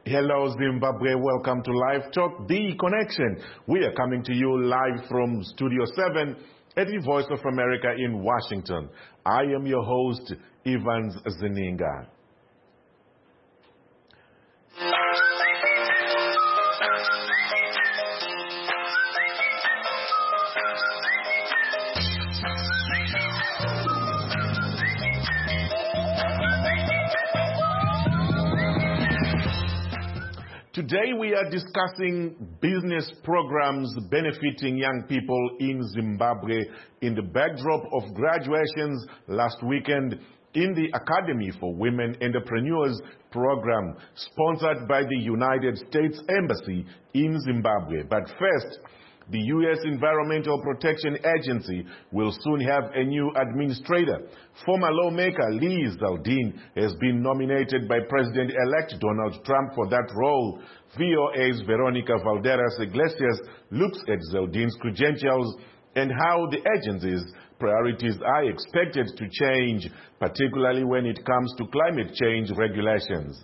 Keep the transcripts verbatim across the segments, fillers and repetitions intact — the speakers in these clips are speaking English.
Hello Zimbabwe, welcome to Live Talk, The Connection. We are coming to you live from Studio seven at the Voice of America in Washington. I am your host, Evans Zeninga. Today we are discussing business programs benefiting young people in Zimbabwe in the backdrop of graduations last weekend in the Academy for Women Entrepreneurs program sponsored by the United States Embassy in Zimbabwe. But first, the U S Environmental Protection Agency will soon have a new administrator. Former lawmaker Lee Zeldin has been nominated by President-elect Donald Trump for that role. V O A's Veronica Valderas Iglesias looks at Zeldin's credentials and how the agency's priorities are expected to change, particularly when it comes to climate change regulations.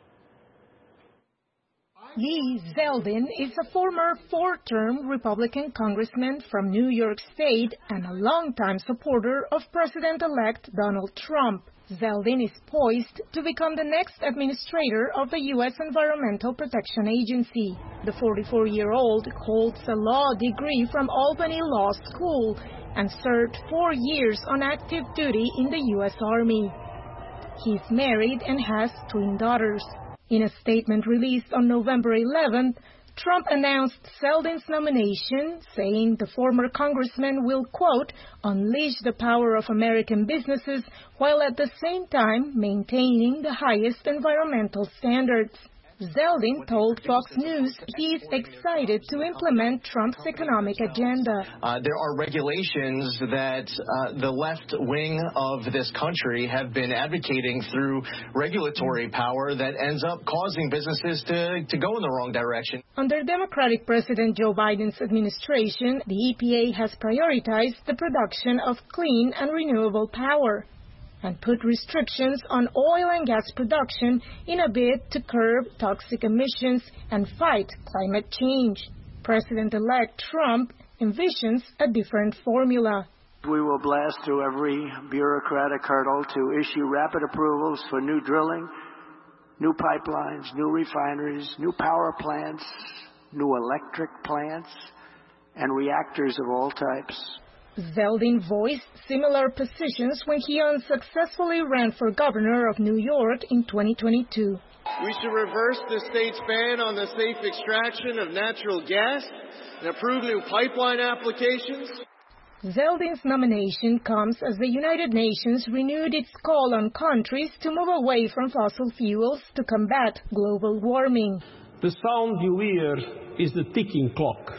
Lee Zeldin is a former four-term Republican congressman from New York State and a longtime supporter of President-elect Donald Trump. Zeldin is poised to become the next administrator of the U S Environmental Protection Agency. The forty-four-year-old holds a law degree from Albany Law School and served four years on active duty in the U S Army. He's married and has twin daughters. In a statement released on November eleventh, Trump announced Zeldin's nomination, saying the former congressman will, quote, unleash the power of American businesses while at the same time maintaining the highest environmental standards. Zeldin told Fox News he is excited to implement Trump's economic agenda. Uh, there are regulations that uh, the left wing of this country have been advocating through regulatory power that ends up causing businesses to, to go in the wrong direction. Under Democratic President Joe Biden's administration, the E P A has prioritized the production of clean and renewable power and put restrictions on oil and gas production in a bid to curb toxic emissions and fight climate change. President-elect Trump envisions a different formula. We will blast through every bureaucratic hurdle to issue rapid approvals for new drilling, new pipelines, new refineries, new power plants, new electric plants, and reactors of all types. Zeldin voiced similar positions when he unsuccessfully ran for governor of New York in twenty twenty-two. We should reverse the state's ban on the safe extraction of natural gas and approve new pipeline applications. Zeldin's nomination comes as the United Nations renewed its call on countries to move away from fossil fuels to combat global warming. The sound you hear is the ticking clock.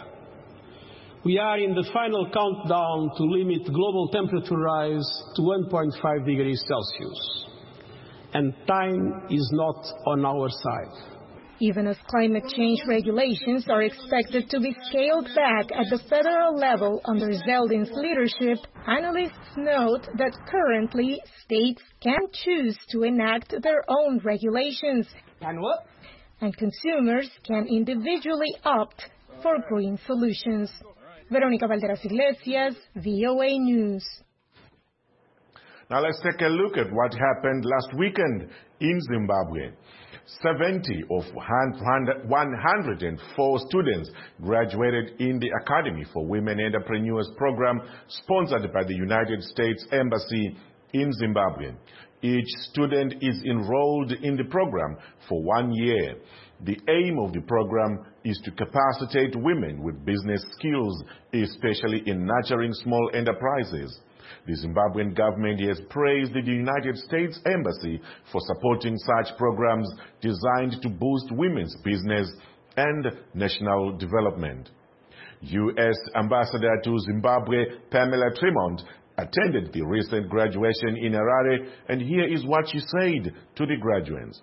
We are in the final countdown to limit global temperature rise to one point five degrees Celsius. And time is not on our side. Even as climate change regulations are expected to be scaled back at the federal level under Zeldin's leadership, analysts note that currently states can choose to enact their own regulations. And what? And consumers can individually opt for green solutions. Veronica Valderas Iglesias, V O A News. Now let's take a look at what happened last weekend in Zimbabwe. seventy of one hundred four students graduated in the Academy for Women Entrepreneurs program sponsored by the United States Embassy in Zimbabwe. Each student is enrolled in the program for one year. The aim of the program is to capacitate women with business skills, especially in nurturing small enterprises. The Zimbabwean government has praised the United States Embassy for supporting such programs designed to boost women's business and national development. U S Ambassador to Zimbabwe, Pamela Tremont, attended the recent graduation in Harare, and here is what she said to the graduates.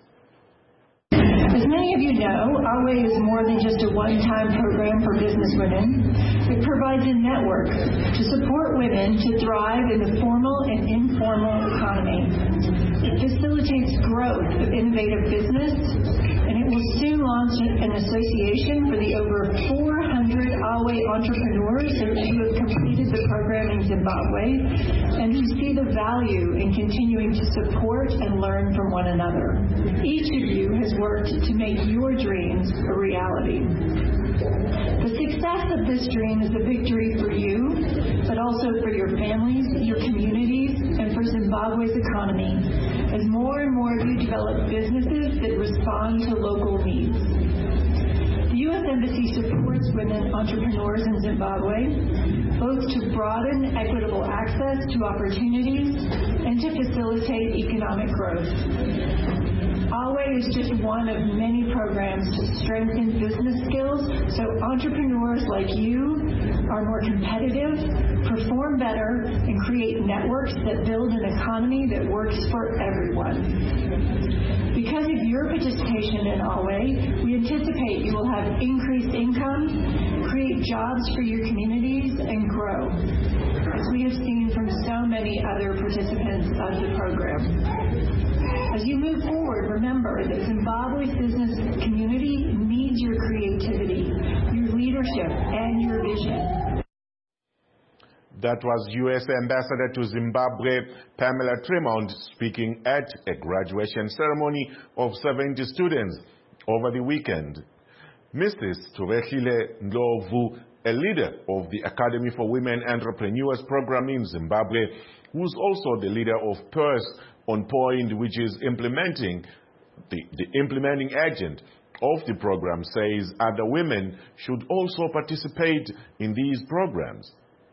As many of you know, Our Way is more than just a one-time program for businesswomen. It provides a network to support women to thrive in the formal and informal economy. It facilitates growth of innovative business, and it will soon launched an association for the over four hundred Awe entrepreneurs who have completed the program in Zimbabwe and who see the value in continuing to support and learn from one another. Each of you has worked to make your dreams a reality. The success of this dream is a victory for you, but also for your families, your communities, and for Zimbabwe's economy, as more and more of you develop businesses that respond to local needs. The U S Embassy supports women entrepreneurs in Zimbabwe, both to broaden equitable access to opportunities and to facilitate economic growth. Awe is just one of many programs to strengthen business skills so entrepreneurs like you are more competitive, perform better, and create networks that build an economy that works for everyone. Because of your participation in Awe, we anticipate you will have increased income, create jobs for your communities, and grow, as we have seen from so many other participants of the program. As you move forward, remember that Zimbabwe's business community needs your creativity, your leadership, and your vision. That was U S Ambassador to Zimbabwe, Pamela Tremont, speaking at a graduation ceremony of seventy students over the weekend. Missus Turekile Ndlovu, a leader of the Academy for Women Entrepreneurs program in Zimbabwe, who's also the leader of PERS on Point, which is implementing the, the implementing agent of the program, says other women should also participate in these programs.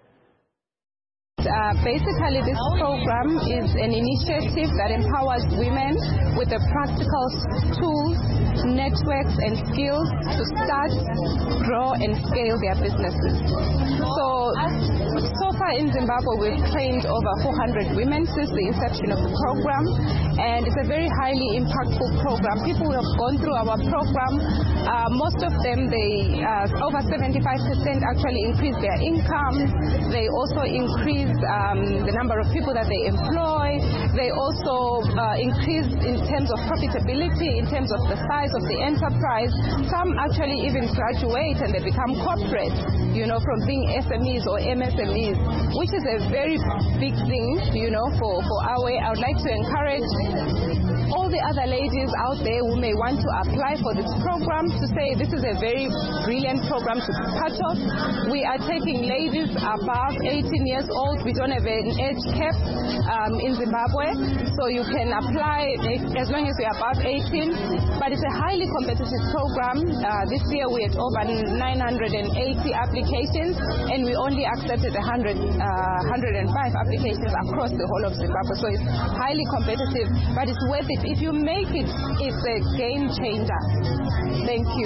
Uh, basically, this program is an initiative that empowers women with the practical tools, networks, and skills to start, grow, and scale their businesses. So, so far in Zimbabwe, we've trained over four hundred women since the inception of the program, and it's a very highly impactful program. People who have gone through our program, uh, most of them, they uh, over seventy-five percent actually increase their income. They also increase Um, the number of people that they employ. They also uh, increase in terms of profitability, in terms of the size of the enterprise. Some actually even graduate and they become corporate, you know, from being S M Es or M S M Es, which is a very big thing, you know, for, for Awe. I would like to encourage all the other ladies out there who may want to apply for this program to say this is a very brilliant program to cut off. We are taking ladies above eighteen years old. We don't have an age cap um, in Zimbabwe, so you can apply as long as you're above eighteen. But it's a highly competitive program. Uh, this year we had over nine hundred eighty applications, and we only accepted one hundred, uh, one hundred five applications across the whole of Zimbabwe. So it's highly competitive, but it's worth it. If you make it, it's a game changer. Thank you.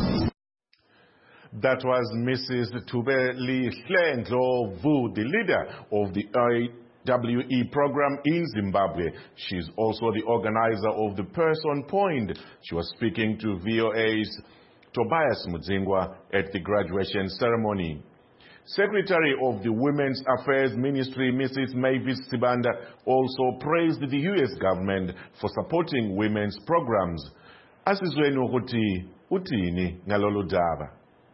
That was Missus Turekile Ndlovu, the leader of the A W E program in Zimbabwe. She's also the organizer of the PERS on Point. She was speaking to V O A's Tobias Mudzingwa at the graduation ceremony. Secretary of the Women's Affairs Ministry, Missus Mavis Sibanda, also praised the U S government for supporting women's programs. Asizweni ukuthi uthini ngalolu daba.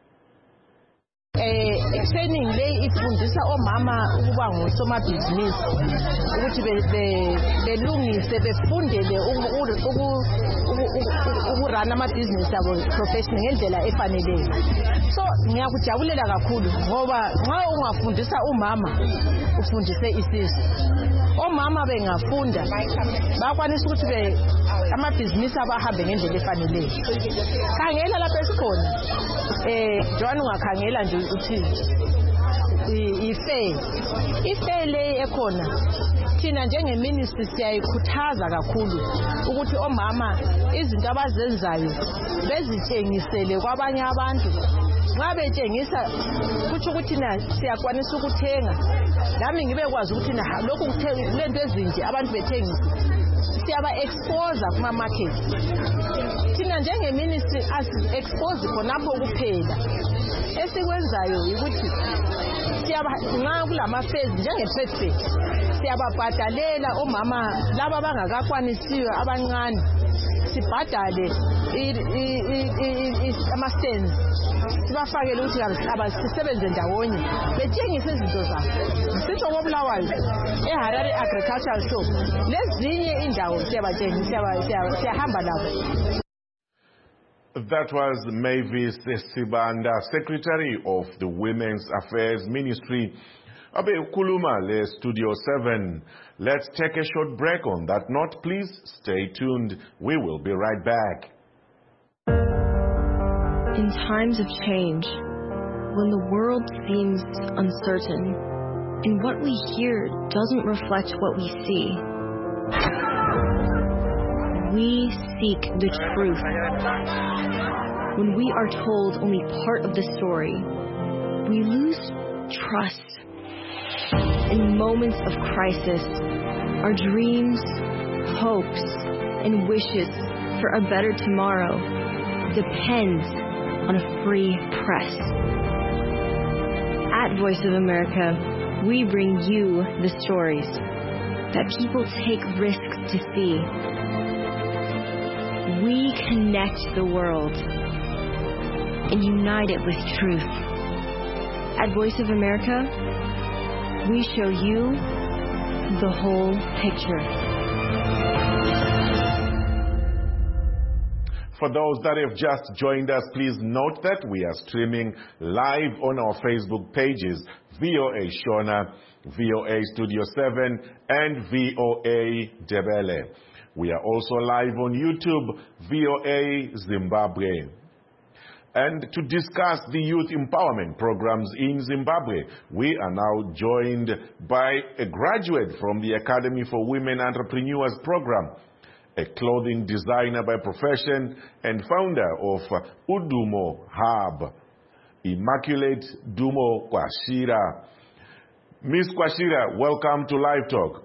Eh, training le ifundisa omama ukuba ngosomabhizinisi ukuthi belungise befundele ukurana amabhizinisi abo professional ngendlela efaneleyo. So ngiyakujabulela kakhulu ngoba nxa ungafundisa umama ufundise isizwe. Omama bengafunda bakwanisa ukuthi be amabhizinisi abahambe ngendlela efaneleyo. Khangela lapha esikhona eh Joan ungakhangela nje ukuthi ife ife le ekhona thina njenge ministry siyayikhuthaza kakhulu ukuthi omama izinto abazenzayo bezitshengisele kwabanye abantu. Nxa betshengisa kuthi ukuthi na siyakwanisa ukuthenga nami ngibe kwazi ukuthi na lokhu kuthenga lento ezinje abantu bethengisa siyaba expose kuma market. Thina njenge ministry as expose khonapho kuphela. Esikwenzayo ukuthi siyaba nxa kulama phase njenge trade fair siyababhadalela omama laba abangakakwanisiyo abancane sibhadale ama-stands sibafakele ukuthi abasisebenze ndawonye betshengise izinto zabo. Sitsho koBulawayo eHarare Agricultural Show lezinye indawo siyahamba nabo. That was Mavis Sibanda, Secretary of the Women's Affairs Ministry. Abe Kuluma le Studio seven. Let's take a short break on that note. Please stay tuned. We will be right back. In times of change, when the world seems uncertain, and what we hear doesn't reflect what we see, we seek the truth. When we are told only part of the story, we lose trust. In moments of crisis, our dreams, hopes, and wishes for a better tomorrow depends on a free press. At Voice of America, we bring you the stories that people take risks to see. We connect the world and unite it with truth. At Voice of America, we show you the whole picture. For those that have just joined us, please note that we are streaming live on our Facebook pages, V O A Shona, V O A Studio seven, and V O A Debele. We are also live on YouTube, V O A Zimbabwe. And to discuss the youth empowerment programs in Zimbabwe, we are now joined by a graduate from the Academy for Women Entrepreneurs program, a clothing designer by profession and founder of Udumo Hub, Immaculate Dumo Kwashira. Miss Kwashira, welcome to Live Talk.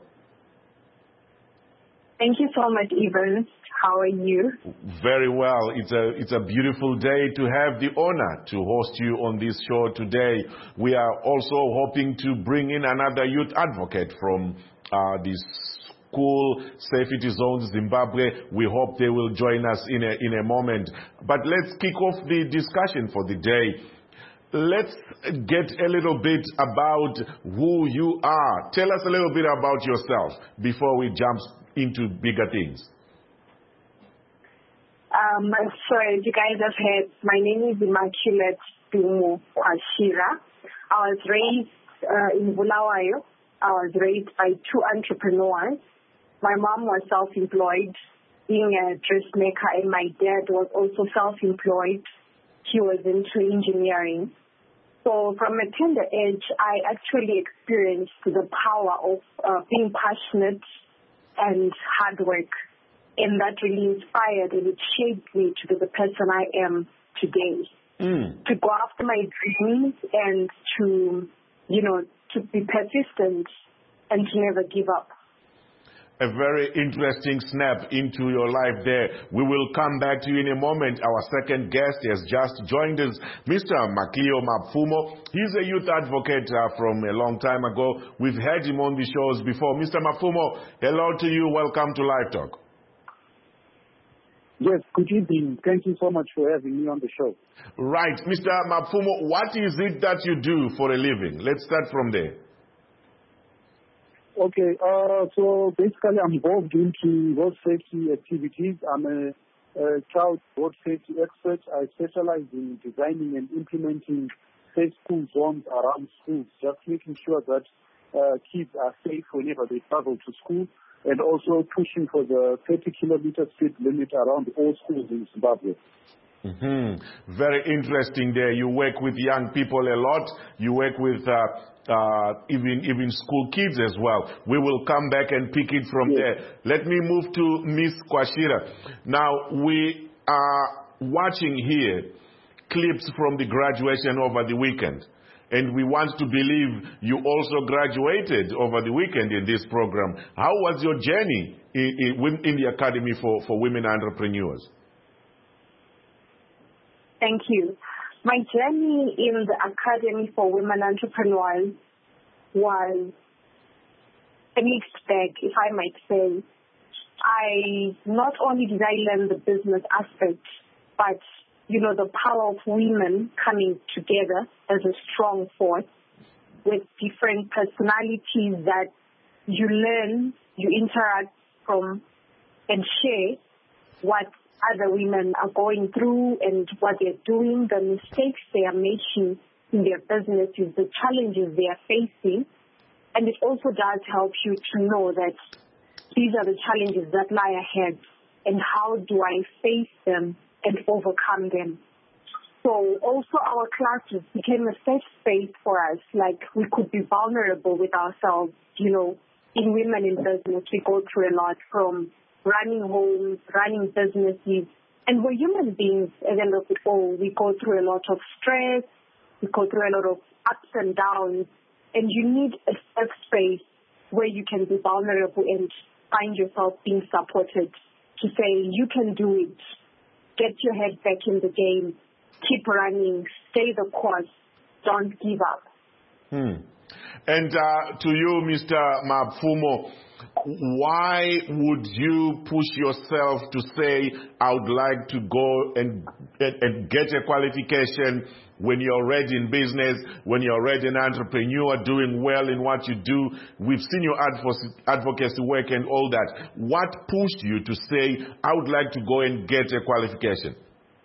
Thank you so much, Evan. How are you? Very well. It's a, it's a beautiful day to have the honor to host you on this show today. We are also hoping to bring in another youth advocate from uh, the School Safety Zones Zimbabwe. We hope they will join us in a, in a moment. But let's kick off the discussion for the day. Let's get a little bit about who you are. Tell us a little bit about yourself before we jump into bigger things. Um, so as you guys have heard, my name is Immaculate Dumo Kwashira. I was raised uh, in Bulawayo. I was raised by two entrepreneurs. My mom was self-employed, being a dressmaker, and my dad was also self-employed. He was into engineering. So from a tender age, I actually experienced the power of uh, being passionate and hard work. And that really inspired and it shaped me to be the person I am today. Mm. To go after my dreams and to, you know, to be persistent and to never give up. A very interesting snap into your life there. We will come back to you in a moment. Our second guest has just joined us, Mister Makio Mapfumo. He's a youth advocate uh, from a long time ago. We've had him on the shows before. Mister Mapfumo, hello to you. Welcome to Live Talk. Yes, good evening. Thank you so much for having me on the show. Right. Mister Mapfumo, what is it that you do for a living? Let's start from there. Okay, uh, so basically I'm involved into road safety activities. I'm a, a child road safety expert. I specialize in designing and implementing safe school zones around schools, just making sure that uh, kids are safe whenever they travel to school, and also pushing for the thirty kilometer speed limit around all schools in Zimbabwe. Mm-hmm. Very interesting there. You work with young people a lot. You work with uh, uh, even even school kids as well. We will come back and pick it from yes. there. Let me move to Miss Kwashira. Now, we are watching here clips from the graduation over the weekend. And we want to believe you also graduated over the weekend in this program. How was your journey in, in, in the Academy for, for Women Entrepreneurs? Thank you. My journey in the Academy for Women Entrepreneurs was a mixed bag, if I might say. I not only did I learn the business aspect, but, you know, the power of women coming together as a strong force with different personalities that you learn, you interact from and share what other women are going through and what they're doing, the mistakes they are making in their businesses, the challenges they are facing. And it also does help you to know that these are the challenges that lie ahead and how do I face them and overcome them. So also our classes became a safe space for us. Like we could be vulnerable with ourselves. You know, in Women in Business, we go through a lot from running homes, running businesses, and we're human beings at the end of it all. We go through a lot of stress, we go through a lot of ups and downs, and you need a safe space where you can be vulnerable and find yourself being supported to say, you can do it, get your head back in the game, keep running, stay the course, don't give up. Hmm. And uh, to you, Mister Mapfumo, why would you push yourself to say, I would like to go and, and, and get a qualification when you're already in business, when you're already an entrepreneur, doing well in what you do? We've seen your advocacy work and all that. What pushed you to say, I would like to go and get a qualification?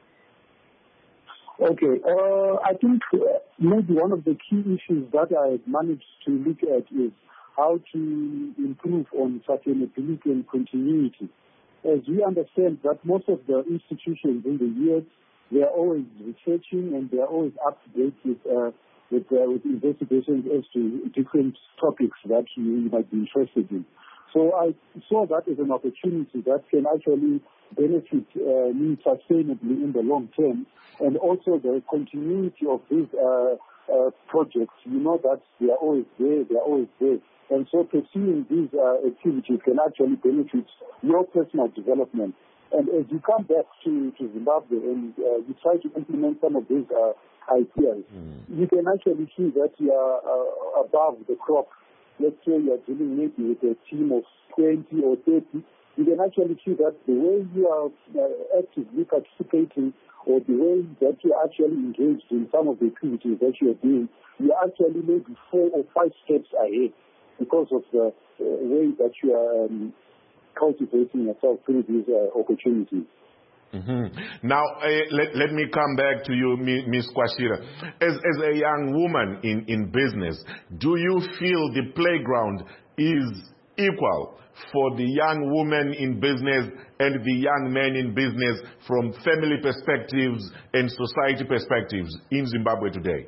Okay, uh, I think uh, maybe one of the key issues that I managed to look at is how to improve on sustainability and continuity. As we understand that most of the institutions in the years, they are always researching and they are always up to date with, uh, with, uh, with investigations as to different topics that you, you might be interested in. So I saw that as an opportunity that can actually benefit uh, me sustainably in the long term, and also the continuity of these uh, uh, projects. You know that they are always there, they are always there. And so pursuing these uh, activities can actually benefit your personal development. And as you come back to, to Zimbabwe and uh, you try to implement some of these uh, ideas, mm. you can actually see that you are uh, above the crop. Let's say you are dealing maybe with a team of twenty or thirty. You can actually see that the way you are uh, actively participating or the way that you are actually engaged in some of the activities that you are doing, you are actually maybe four or five steps ahead because of the uh, way that you are um, cultivating yourself through these uh, opportunities. Mm-hmm. Now, uh, let, let me come back to you, Miz Kwashira. As, as a young woman in, in business, do you feel the playground is equal for the young woman in business and the young men in business from family perspectives and society perspectives in Zimbabwe today?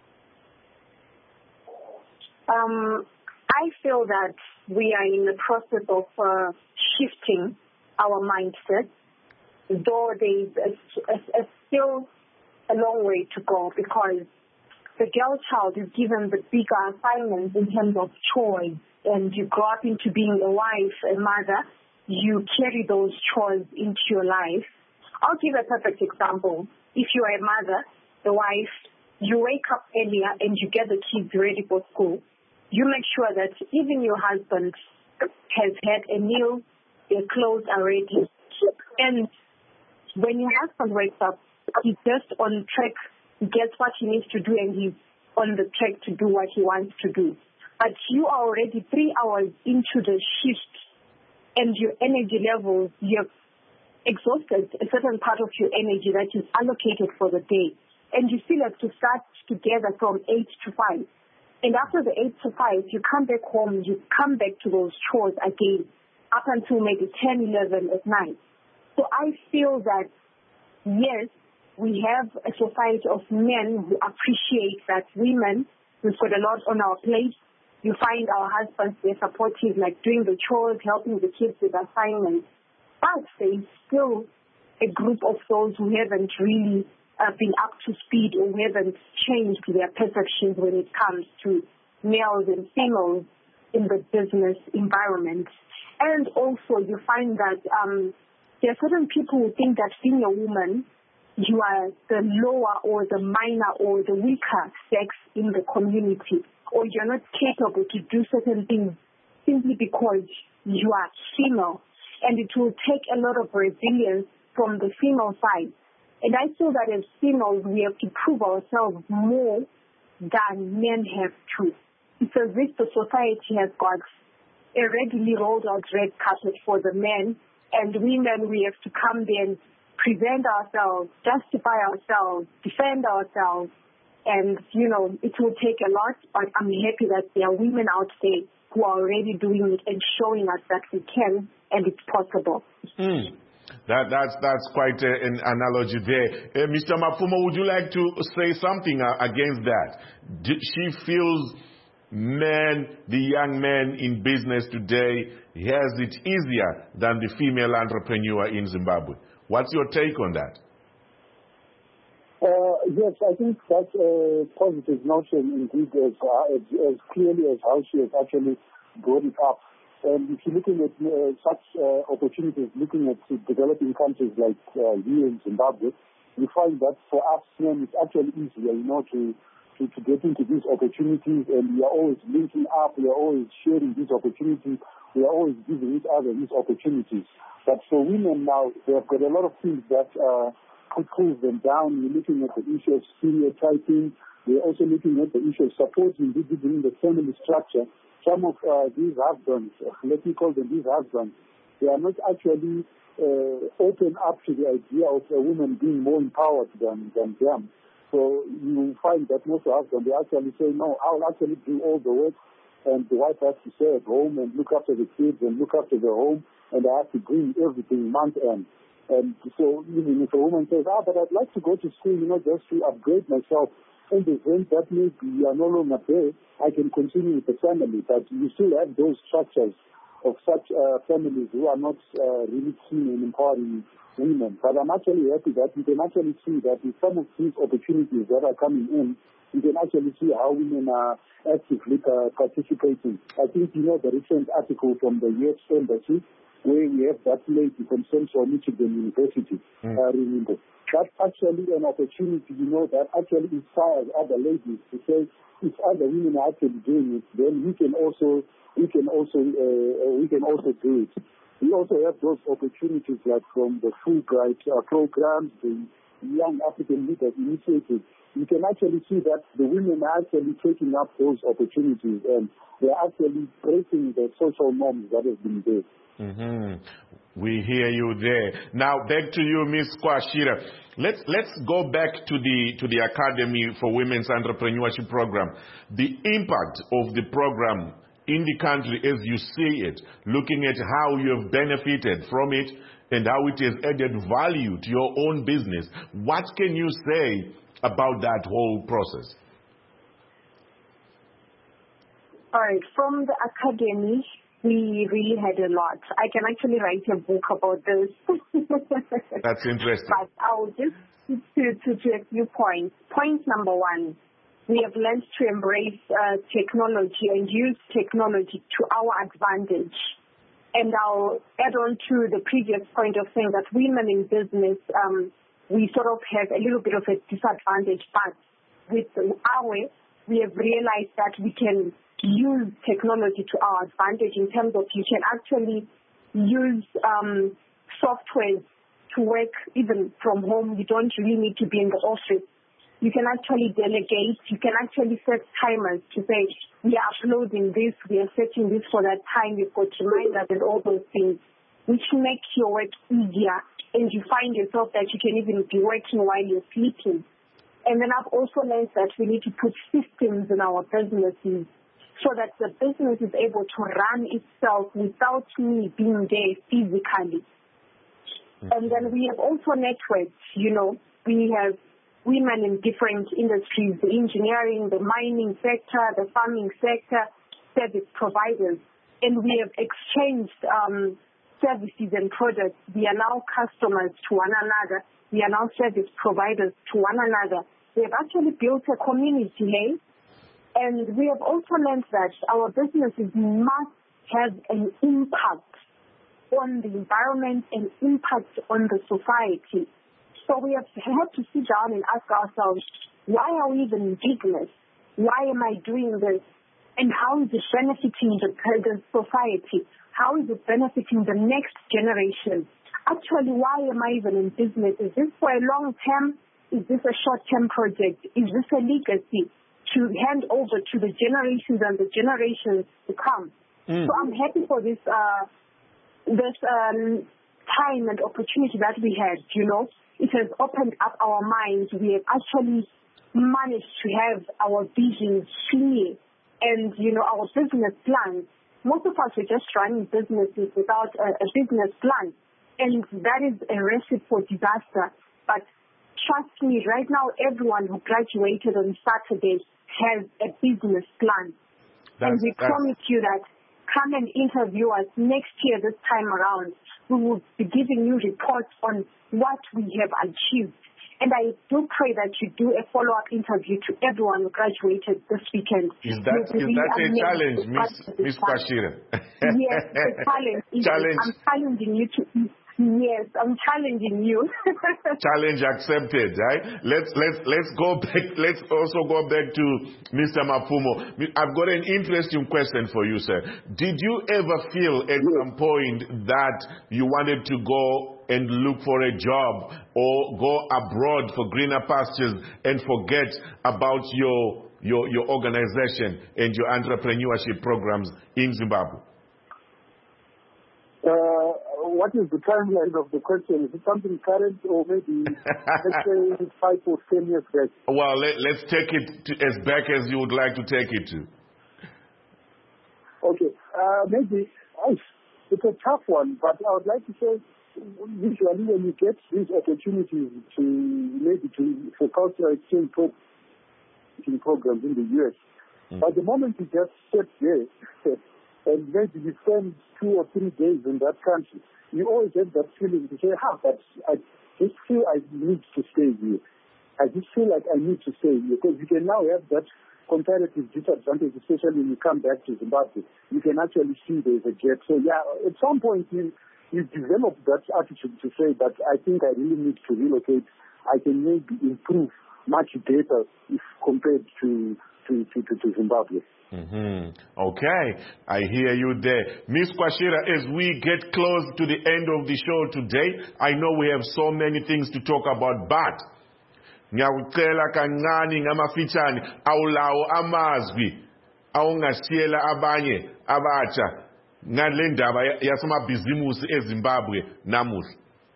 Um, I feel that we are in the process of uh, shifting our mindset, though there is a, a, a still a long way to go, because the girl child is given the bigger assignments in terms of chores, and you grow up into being a wife, a mother, you carry those chores into your life. I'll give a perfect example. If you are a mother, the wife, you wake up earlier and you get the kids ready for school. You make sure that even your husband has had a meal, their clothes are ready, and when your husband wakes up, he's just on track, he gets what he needs to do, and he's on the track to do what he wants to do. But you are already three hours into the shift, and your energy levels, you've exhausted a certain part of your energy that is allocated for the day. And you still have to start together from eight to five. And after the eight to five, you come back home, you come back to those chores again, up until maybe ten, eleven at night. So I feel that, yes, we have a society of men who appreciate that women, we've got a lot on our plate. You find our husbands, they're supportive, like doing the chores, helping the kids with assignments. But there's still a group of those who haven't really uh, been up to speed or who haven't changed their perceptions when it comes to males and females in the business environment. And also you find that um, there are certain people who think that being a woman, you are the lower or the minor or the weaker sex in the community, or you're not capable to do certain things simply because you are female. and it will take a lot of resilience from the female side. And I feel that as females, we have to prove ourselves more than men have to. It's as if the society has got a readily rolled out red carpet for the men, and women, we have to come there and present ourselves, justify ourselves, defend ourselves. And, you know, it will take a lot, but I'm happy that there are women out there who are already doing it and showing us that we can and it's possible. Mm. That, that's, that's quite a, an analogy there. Uh, Mister Mapfumo, would you like to say something uh, against that? D- she feels men, the young man in business today, has it easier than the female entrepreneur in Zimbabwe. What's your take on that? Uh, yes, I think that's a positive notion indeed, as, uh, as, as clearly as how she has actually brought it up. And if you're looking at uh, such uh, opportunities, looking at developing countries like uh, here in Zimbabwe, you find that for us men it's actually easier, you know, to, to, to get into these opportunities, and we are always linking up, we are always sharing these opportunities, we are always giving each other these opportunities. But for women now, they have got a lot of things that uh, could pull them down. We're looking at the issue of stereotyping. We're also looking at the issue of supporting within the family structure. Some of uh, these husbands, let me call them these husbands, they are not actually uh, open up to the idea of a woman being more empowered than, than them. So you will find that most husbands, they actually say, no, I'll actually do all the work, and the wife has to stay at home and look after the kids and look after the home, and I have to bring everything month end. And so even if a woman says, ah, but I'd like to go to school, you know, just to upgrade myself, in the event that maybe you are no longer there, I can continue with the family. But you still have those structures of such uh, families who are not uh, really keen in empowering women. But I'm actually happy that you can actually see that with some of these opportunities that are coming in, you can actually see how women are actively uh, participating. I think you know the recent article from the U S Embassy, where we have that lady from Central Michigan University, mm. uh, remember. That's actually an opportunity, you know, that actually inspires other ladies to say, if other women are actually doing it, then we can also, we can also, uh, we can also do it. We also have those opportunities like from the Fulbright uh, programs, the Young African Leaders Initiative. You can actually see that the women are actually taking up those opportunities and they're actually breaking the social norms that have been there. Mm-hmm. We hear you there. Now back to you, Miz Kwashira. Let's let's go back to the to the Academy for Women's Entrepreneurship Program. The impact of the program in the country as you see it, looking at how you have benefited from it and how it has added value to your own business. What can you say about that whole process? All right, from the Academy, we really had a lot. I can actually write a book about this. That's interesting. But I'll just to, to, to a few points. Point number one, we have learned to embrace uh, technology and use technology to our advantage. And I'll add on to the previous point of saying that women in business, um, we sort of have a little bit of a disadvantage, but with our, we have realized that we can use technology to our advantage in terms of you can actually use um, software to work even from home. You don't really need to be in the office. You can actually delegate. You can actually set timers to say, we are uploading this, we are setting this for that time. You've got reminders and all those things, which make your work easier. And you find yourself that you can even be working while you're sleeping. And then I've also learned that we need to put systems in our businesses so that the business is able to run itself without me being there physically. Mm-hmm. And then we have also networks, you know. We have women in different industries, the engineering, the mining sector, the farming sector, service providers. And we have exchanged um, services and products. We are now customers to one another. We are now service providers to one another. We have actually built a community, hey? And we have also learned that our businesses must have an impact on the environment and impact on the society. So we have had to sit down and ask ourselves, why are we even in business? Why am I doing this? and how is it benefiting the, the society? How is it benefiting the next generation? Actually, why am I even in business? Is this for a long term? Is this a short-term project? Is this a legacy to hand over to the generations and the generations to come? Mm. So I'm happy for this uh, this um, time and opportunity that we had, you know. It has opened up our minds. We have actually managed to have our visions clear and, you know, our business plans. Most of us are just running businesses without a, a business plan, and that is a recipe for disaster. But trust me, right now, everyone who graduated on Saturday has a business plan. That's, and we promise you that come and interview us next year this time around. We will be giving you reports on what we have achieved. And I do pray that you do a follow-up interview to everyone who graduated this weekend. Is that, is really that a challenge, Miss Miss Kwashira? Yes, it's a challenge. Challenge. I'm challenging you to... Yes, I'm challenging you. Challenge accepted, right? Let's let's let's go back. Let's also go back to Mister Mapfumo. I've got an interesting question for you, sir. Did you ever feel at some point that you wanted to go and look for a job or go abroad for greener pastures and forget about your your your organization and your entrepreneurship programs in Zimbabwe? Uh, what is the timeline of the question? Is it something current or maybe, let's say, five or ten years back? Well, let, let's take it to, as back as you would like to take it to. Okay. Uh, maybe, oh, it's a tough one, but I would like to say, usually when you get these opportunities to maybe to for cultural exchange programs in the U S, mm. But the moment you just sit there and maybe you spend two or three days in that country, you always have that feeling to say, ah, but I just feel I need to stay here. I just feel like I need to stay here because you can now have that comparative disadvantage, especially when you come back to Zimbabwe. You can actually see there's a gap. So yeah, at some point you you develop that attitude to say, but I think I really need to relocate. I can maybe improve much better if compared to to, to, to, to Zimbabwe. Mm-hmm. Okay, I hear you there. Miss Kwashira, as we get close to the end of the show today, I know we have so many things to talk about, but ngiyakucela kancane ngamafitshane awulawo amazwi awungasiyela abanye abatsha ngale ndaba yasemabhizimusi eZimbabwe namuhla.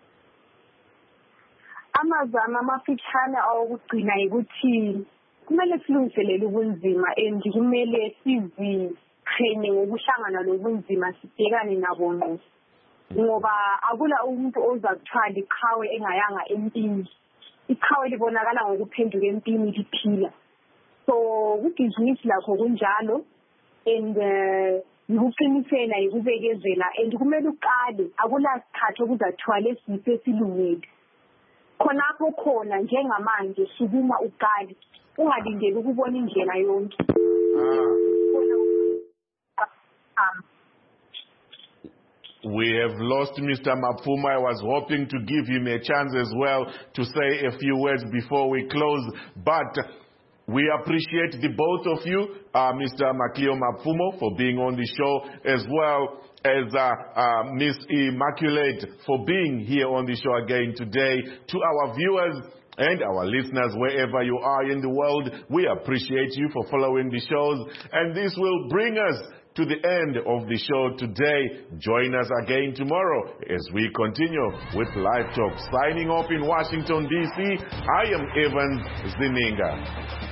Amazama amafitshane awokugcina ukuthi kumele silungiselele ubunzima and kumele siziqhenye ngokuhlangana lobunzima sibhekane nabo ngqo ngoba akula umuntu ozakuthwala iqhawe engayanga empini. Iqhawe libonakala ngokuphenduka empini liphila. So ubhizinisi lakho kunjalo and ukuqinisela ukubekezela and kumele uqale akula sikhathi okuzathwala esiphe esilungile. Khonapho khona njengamanje sukuma uqale. Ungalindeli ukubona indlela yonke. We have lost Mister Mapfumo. I was hoping to give him a chance as well to say a few words before we close, but we appreciate the both of you, uh, Mister Macleo Mapfumo, for being on the show, as well as uh, uh, Miss Immaculate for being here on the show again today. To our viewers and our listeners, wherever you are in the world, we appreciate you for following the shows. And this will bring us to the end of the show today. Join us again tomorrow as we continue with Live Talk. Signing off in Washington, D C, I am Evan Zininga.